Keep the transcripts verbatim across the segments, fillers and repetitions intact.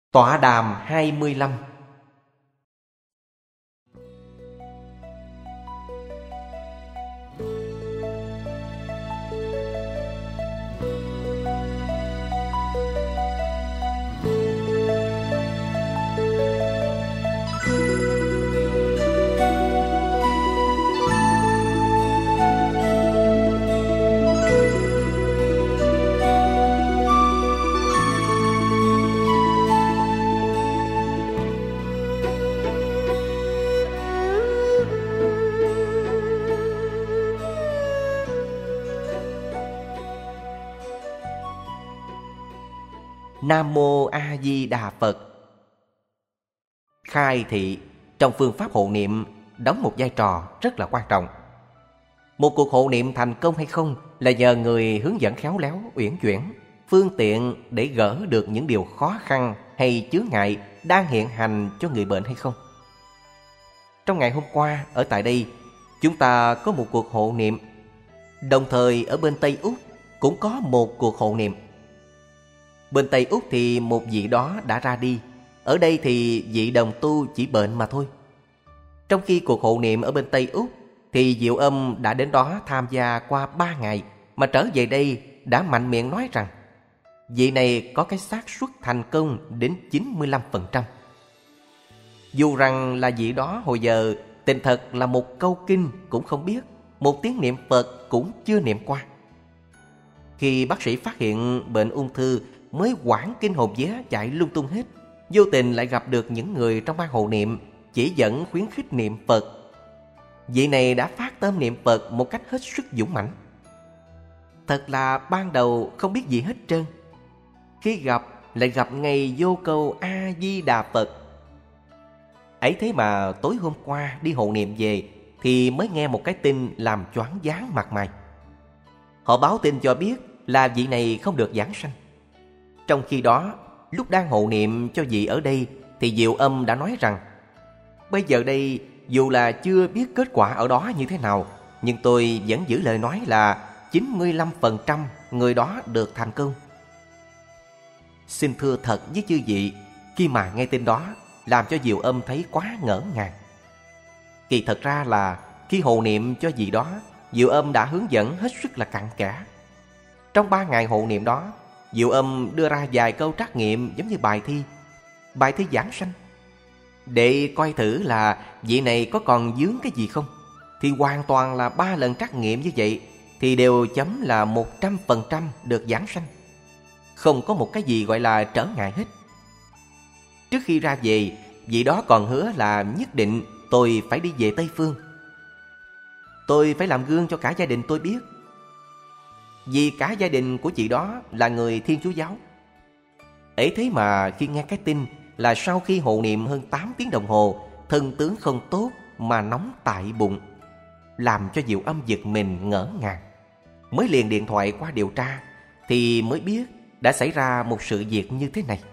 Tọa đàm hai mươi lăm. Nam Mô A Di Đà Phật. Khai thị trong phương pháp hộ niệm đóng một vai trò rất là quan trọng. Một cuộc hộ niệm thành công hay không là nhờ người hướng dẫn khéo léo, uyển chuyển, phương tiện để gỡ được những điều khó khăn hay chướng ngại đang hiện hành cho người bệnh hay không. Trong ngày hôm qua ở tại đây, chúng ta có một cuộc hộ niệm. Đồng thời ở bên Tây Úc cũng có một cuộc hộ niệm. Bên Tây Úc thì một vị đó đã ra đi, ở đây thì vị đồng tu chỉ bệnh mà thôi. Trong khi cuộc hộ niệm ở bên Tây Úc thì Diệu Âm đã đến đó tham gia qua ba ngày, mà trở về đây đã mạnh miệng nói rằng vị này có cái xác suất thành công đến chín mươi lăm phần trăm. Dù rằng là vị đó hồi giờ tình thật là một câu kinh cũng không biết, một tiếng niệm Phật cũng chưa niệm qua. Khi bác sĩ phát hiện bệnh ung thư mới hoảng kinh hồn vía chạy lung tung hết, vô tình lại gặp được những người trong ban hộ niệm chỉ dẫn khuyến khích niệm Phật. Vị này đã phát tâm niệm Phật một cách hết sức dũng mãnh. Thật là ban đầu không biết gì hết trơn, khi gặp lại gặp ngay vô câu A Di Đà Phật. Ấy thế mà tối hôm qua đi hộ niệm về thì mới nghe một cái tin làm choáng váng mặt mày. Họ báo tin cho biết là vị này không được giảng sanh. Trong khi đó, lúc đang hộ niệm cho vị ở đây thì Diệu Âm đã nói rằng bây giờ đây dù là chưa biết kết quả ở đó như thế nào, nhưng tôi vẫn giữ lời nói là chín mươi lăm phần trăm người đó được thành công. Xin thưa thật với chư vị, khi mà nghe tin đó làm cho Diệu Âm thấy quá ngỡ ngàng. Kỳ thật ra là khi hộ niệm cho vị đó, Diệu Âm đã hướng dẫn hết sức là cặn kẽ. Trong ba ngày hộ niệm đó, Diệu Âm đưa ra vài câu trắc nghiệm giống như bài thi, bài thi giảng sanh, để coi thử là vị này có còn vướng cái gì không. Thì hoàn toàn là ba lần trắc nghiệm như vậy thì đều chấm là một trăm phần trăm được giảng sanh, không có một cái gì gọi là trở ngại hết. Trước khi ra về, vị đó còn hứa là nhất định tôi phải đi về Tây Phương. Tôi phải làm gương cho cả gia đình tôi biết, vì cả gia đình của chị đó là người Thiên Chúa giáo. Ấy thế mà khi nghe cái tin là sau khi hộ niệm hơn tám tiếng đồng hồ, thân tướng không tốt mà nóng tại bụng, làm cho Diệu Âm giật mình ngỡ ngàng. Mới liền điện thoại qua điều tra thì mới biết đã xảy ra một sự việc như thế này.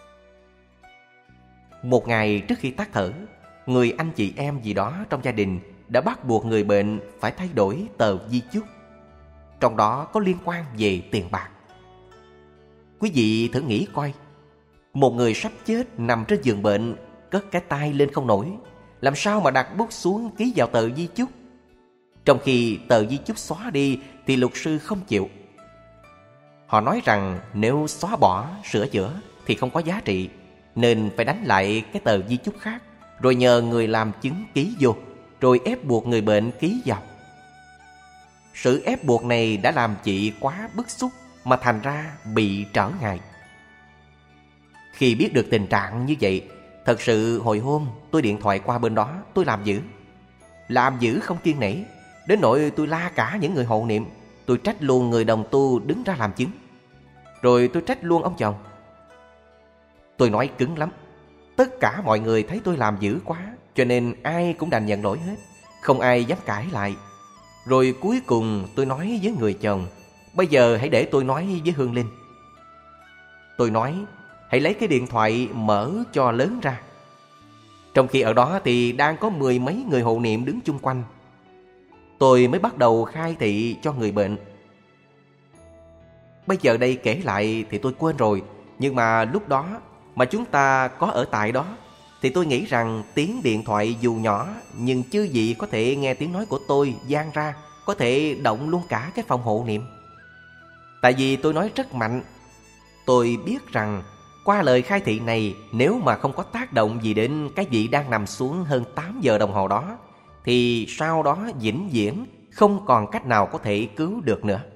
Một ngày trước khi tắt thở, người anh chị em gì đó trong gia đình đã bắt buộc người bệnh phải thay đổi tờ di chúc. Trong đó có liên quan về tiền bạc. Quý vị thử nghĩ coi, một người sắp chết nằm trên giường bệnh, cất cái tay lên không nổi, làm sao mà đặt bút xuống ký vào tờ di chúc? Trong khi tờ di chúc xóa đi thì luật sư không chịu. Họ nói rằng nếu xóa bỏ, sửa chữa thì không có giá trị, nên phải đánh lại cái tờ di chúc khác, rồi nhờ người làm chứng ký vô, rồi ép buộc người bệnh ký vào. Sự ép buộc này đã làm chị quá bức xúc mà thành ra bị trở ngại. Khi biết được tình trạng như vậy, thật sự hồi hôm tôi điện thoại qua bên đó, tôi làm dữ. Làm dữ không kiêng nể, đến nỗi tôi la cả những người hộ niệm. Tôi trách luôn người đồng tu đứng ra làm chứng, rồi tôi trách luôn ông chồng. Tôi nói cứng lắm. Tất cả mọi người thấy tôi làm dữ quá, cho nên ai cũng đành nhận lỗi hết, không ai dám cãi lại. Rồi cuối cùng tôi nói với người chồng, bây giờ hãy để tôi nói với Hương Linh. Tôi nói, hãy lấy cái điện thoại mở cho lớn ra. Trong khi ở đó thì đang có mười mấy người hộ niệm đứng chung quanh. Tôi mới bắt đầu khai thị cho người bệnh. Bây giờ đây kể lại thì tôi quên rồi, nhưng mà lúc đó mà chúng ta có ở tại đó, thì tôi nghĩ rằng tiếng điện thoại dù nhỏ, nhưng chư vị có thể nghe tiếng nói của tôi vang ra, có thể động luôn cả cái phòng hộ niệm. Tại vì tôi nói rất mạnh. Tôi biết rằng qua lời khai thị này, nếu mà không có tác động gì đến cái vị đang nằm xuống hơn tám giờ đồng hồ đó, thì sau đó vĩnh viễn không còn cách nào có thể cứu được nữa.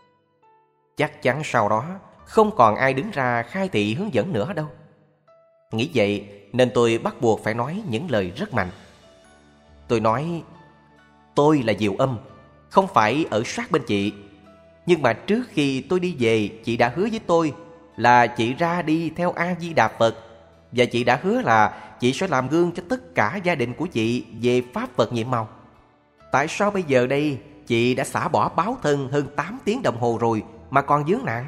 Chắc chắn sau đó không còn ai đứng ra khai thị hướng dẫn nữa đâu. Nghĩ vậy nên tôi bắt buộc phải nói những lời rất mạnh. Tôi nói: tôi là Diệu Âm, không phải ở sát bên chị. Nhưng mà trước khi tôi đi về, chị đã hứa với tôi là chị ra đi theo A-di-đà Phật. Và chị đã hứa là chị sẽ làm gương cho tất cả gia đình của chị về Pháp Phật nhiệm màu. Tại sao bây giờ đây chị đã xả bỏ báo thân hơn tám tiếng đồng hồ rồi mà còn vướng nạn?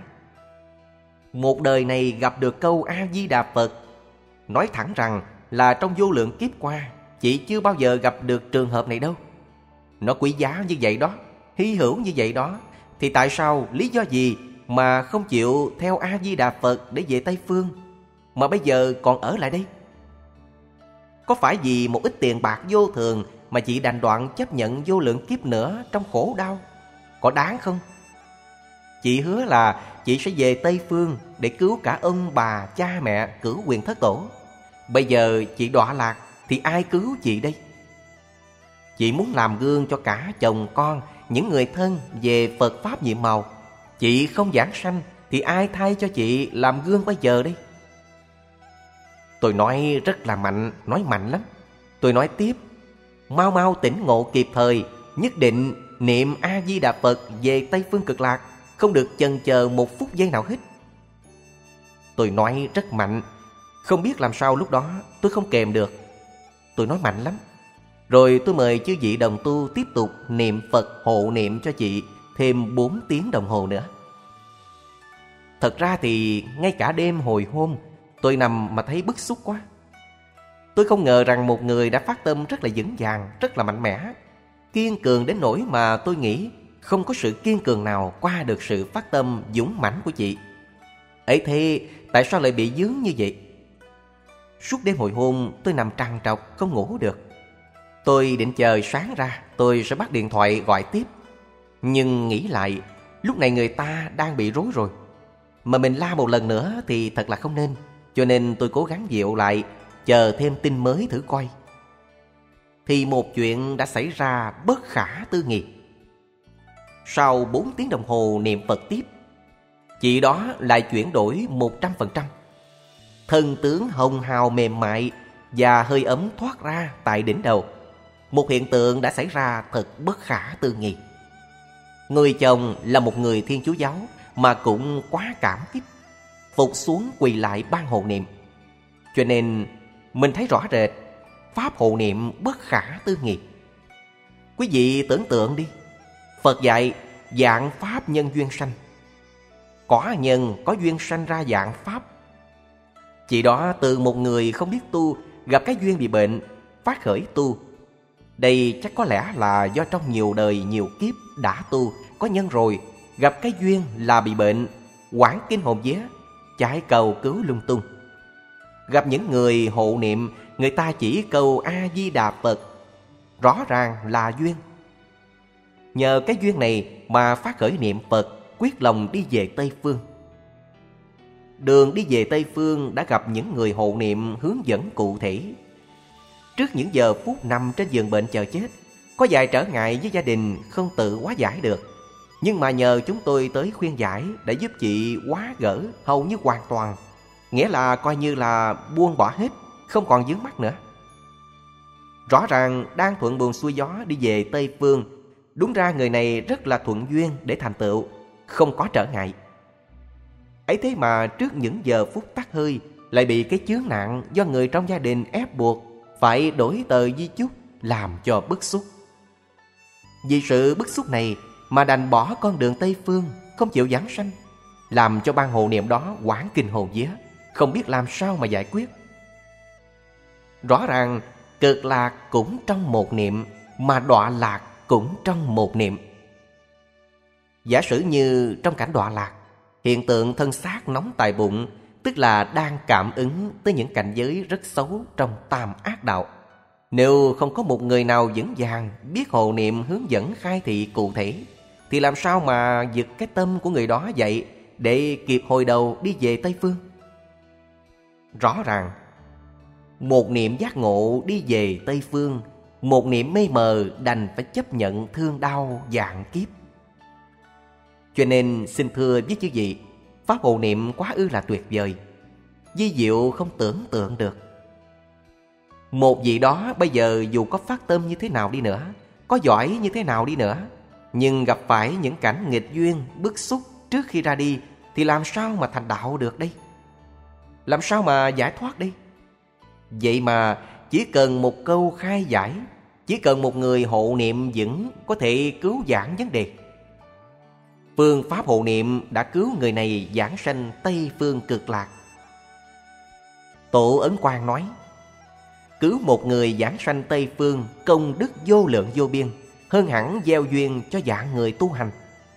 Một đời này gặp được câu A-di-đà Phật, nói thẳng rằng là trong vô lượng kiếp qua, chị chưa bao giờ gặp được trường hợp này đâu. Nó quý giá như vậy đó, hy hữu như vậy đó, thì tại sao, lý do gì mà không chịu theo A-di-đà Phật để về Tây Phương, mà bây giờ còn ở lại đây? Có phải vì một ít tiền bạc vô thường mà chị đành đoạn chấp nhận vô lượng kiếp nữa trong khổ đau? Có đáng không? Chị hứa là chị sẽ về Tây Phương để cứu cả ông bà, cha mẹ, cửu quyền thất tổ. Bây giờ chị đọa lạc thì ai cứu chị đây? Chị muốn làm gương cho cả chồng con, những người thân về Phật Pháp nhiệm màu. Chị không giảng sanh thì ai thay cho chị làm gương bây giờ đây? Tôi nói rất là mạnh, nói mạnh lắm. Tôi nói tiếp: mau mau tỉnh ngộ kịp thời, nhất định niệm A-di-đà Phật về Tây Phương Cực Lạc, không được chần chờ một phút giây nào hết. Tôi nói rất mạnh. Không biết làm sao lúc đó tôi không kèm được. Tôi nói mạnh lắm. Rồi tôi mời chư vị đồng tu tiếp tục niệm Phật hộ niệm cho chị thêm bốn tiếng đồng hồ nữa. Thật ra thì ngay cả đêm hồi hôm, tôi nằm mà thấy bức xúc quá. Tôi không ngờ rằng một người đã phát tâm rất là vững vàng, rất là mạnh mẽ, kiên cường đến nỗi mà tôi nghĩ không có sự kiên cường nào qua được sự phát tâm dũng mãnh của chị. Ấy thế tại sao lại bị vướng như vậy? Suốt đêm hồi hôm tôi nằm trằn trọc không ngủ được. Tôi định chờ sáng ra tôi sẽ bắt điện thoại gọi tiếp. Nhưng nghĩ lại, lúc này người ta đang bị rối rồi, mà mình la một lần nữa thì thật là không nên. Cho nên tôi cố gắng dịu lại, chờ thêm tin mới thử coi. Thì một chuyện đã xảy ra bất khả tư nghị. Sau bốn tiếng đồng hồ niệm Phật tiếp, chị đó lại chuyển đổi một trăm phần trăm. Thân tướng hồng hào mềm mại và hơi ấm thoát ra tại đỉnh đầu. Một hiện tượng đã xảy ra thật bất khả tư nghị. Người chồng là một người Thiên Chúa giáo mà cũng quá cảm kích, phục xuống quỳ lại ban hộ niệm. Cho nên mình thấy rõ rệt pháp hộ niệm bất khả tư nghị. Quý vị tưởng tượng đi, Phật dạy vạn pháp nhân duyên sanh. Có nhân có duyên sanh ra vạn pháp. Chị đó từ một người không biết tu, gặp cái duyên bị bệnh, phát khởi tu. Đây chắc có lẽ là do trong nhiều đời nhiều kiếp đã tu, có nhân rồi, gặp cái duyên là bị bệnh, hoảng kinh hồn vía, chạy cầu cứu lung tung. Gặp những người hộ niệm, người ta chỉ câu A-di-đà Phật, rõ ràng là duyên. Nhờ cái duyên này mà phát khởi niệm Phật, quyết lòng đi về Tây Phương. Đường đi về Tây Phương đã gặp những người hộ niệm hướng dẫn cụ thể. Trước những giờ phút nằm trên giường bệnh chờ chết, có vài trở ngại với gia đình không tự hóa giải được. Nhưng mà nhờ chúng tôi tới khuyên giải đã giúp chị hóa gỡ hầu như hoàn toàn. Nghĩa là coi như là buông bỏ hết, không còn vướng mắc nữa. Rõ ràng đang thuận buồm xuôi gió đi về Tây Phương. Đúng ra người này rất là thuận duyên để thành tựu, không có trở ngại. Ấy thế mà trước những giờ phút tắt hơi lại bị cái chướng nạn do người trong gia đình ép buộc phải đổi tờ di chúc, làm cho bức xúc. Vì sự bức xúc này mà đành bỏ con đường Tây Phương, không chịu giảng sanh, làm cho ban hộ niệm đó hoảng kinh hồn vía, không biết làm sao mà giải quyết. Rõ ràng cực lạc cũng trong một niệm, mà đọa lạc cũng trong một niệm. Giả sử như trong cảnh đọa lạc, hiện tượng thân xác nóng tại bụng, tức là đang cảm ứng tới những cảnh giới rất xấu trong tam ác đạo. Nếu không có một người nào vững vàng biết hộ niệm hướng dẫn khai thị cụ thể, thì làm sao mà giật cái tâm của người đó dậy để kịp hồi đầu đi về Tây Phương? Rõ ràng, một niệm giác ngộ đi về Tây Phương, một niệm mê mờ đành phải chấp nhận thương đau vạn kiếp. Cho nên xin thưa với chư vị, pháp hộ niệm quá ư là tuyệt vời, vi diệu không tưởng tượng được. Một vị đó bây giờ dù có phát tâm như thế nào đi nữa, có giỏi như thế nào đi nữa, nhưng gặp phải những cảnh nghịch duyên, bức xúc trước khi ra đi, thì làm sao mà thành đạo được đây? Làm sao mà giải thoát đây? Vậy mà chỉ cần một câu khai giải, chỉ cần một người hộ niệm vững có thể cứu vãn vấn đề. Phương pháp hộ niệm đã cứu người này vãng sanh Tây Phương Cực Lạc. Tổ Ấn Quang nói, cứu một người vãng sanh Tây Phương công đức vô lượng vô biên, hơn hẳn gieo duyên cho vạn người tu hành.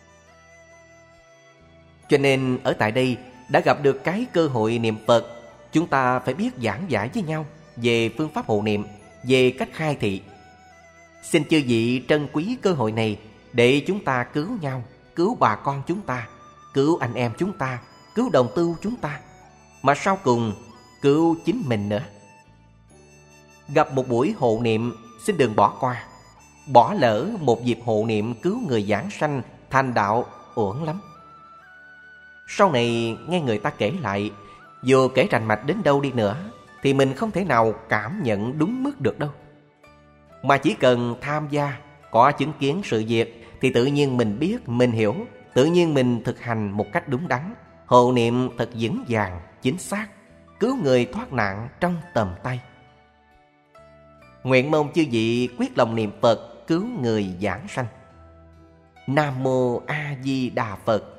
Cho nên ở tại đây đã gặp được cái cơ hội niệm Phật, chúng ta phải biết giảng giải với nhau về phương pháp hộ niệm, về cách khai thị. Xin chư vị trân quý cơ hội này để chúng ta cứu nhau, cứu bà con chúng ta, cứu anh em chúng ta, cứu đồng tu chúng ta, mà sau cùng cứu chính mình nữa. Gặp một buổi hộ niệm, xin đừng bỏ qua. Bỏ lỡ một dịp hộ niệm cứu người giảng sanh thành đạo uổng lắm. Sau này nghe người ta kể lại, dù kể rành mạch đến đâu đi nữa, thì mình không thể nào cảm nhận đúng mức được đâu. Mà chỉ cần tham gia, có chứng kiến sự việc, thì tự nhiên mình biết, mình hiểu, tự nhiên mình thực hành một cách đúng đắn, hộ niệm thật vững vàng, chính xác, cứu người thoát nạn trong tầm tay. Nguyện mong chư vị quyết lòng niệm Phật cứu người giảng sanh. Nam Mô A Di Đà Phật.